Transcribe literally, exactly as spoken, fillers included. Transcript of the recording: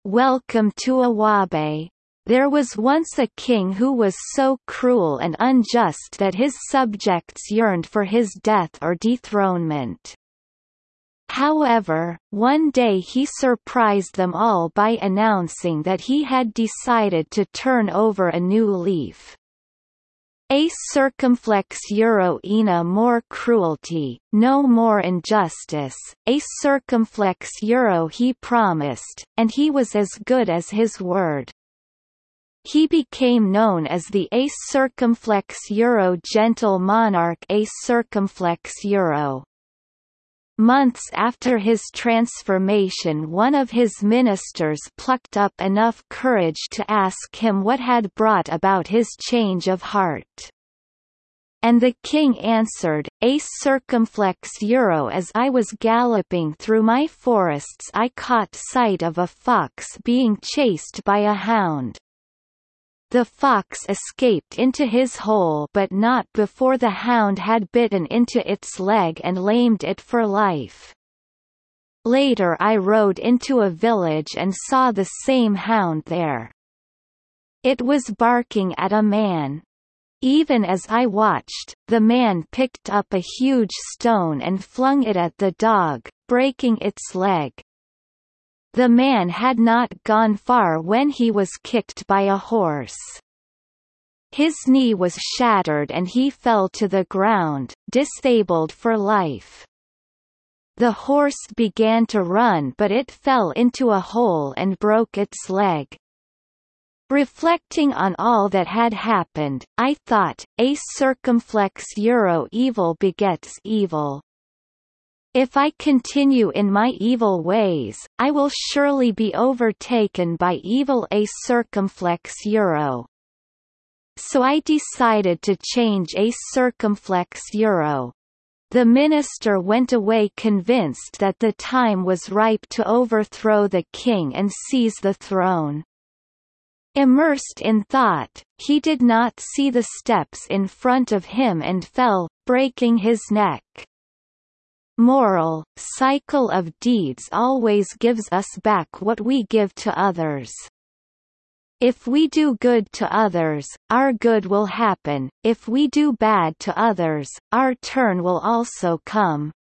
Welcome to Awabe. There was once a king who was so cruel and unjust that his subjects yearned for his death or dethronement. However, one day he surprised them all by announcing that he had decided to turn over a new leaf. A circumflex euro ina more cruelty, no more injustice, a circumflex euro he promised, and he was as good as his word. He became known as the A circumflex euro gentle monarch A circumflex euro. Months after his transformation, one of his ministers plucked up enough courage to ask him what had brought about his change of heart. And the king answered, A circumflex euro as I was galloping through my forests I caught sight of a fox being chased by a hound. The fox escaped into his hole but not before the hound had bitten into its leg and lamed it for life. Later I rode into a village and saw the same hound there. It was barking at a man. Even as I watched, the man picked up a huge stone and flung it at the dog, breaking its leg. The man had not gone far when he was kicked by a horse. His knee was shattered and he fell to the ground, disabled for life. The horse began to run but it fell into a hole and broke its leg. Reflecting on all that had happened, I thought, a circumflex euro evil begets evil. If I continue in my evil ways, I will surely be overtaken by evil a circumflex euro. So I decided to change a circumflex euro. The minister went away convinced that the time was ripe to overthrow the king and seize the throne. Immersed in thought, he did not see the steps in front of him and fell, breaking his neck. Moral: cycle of deeds always gives us back what we give to others. If we do good to others, our good will happen, if we do bad to others, our turn will also come.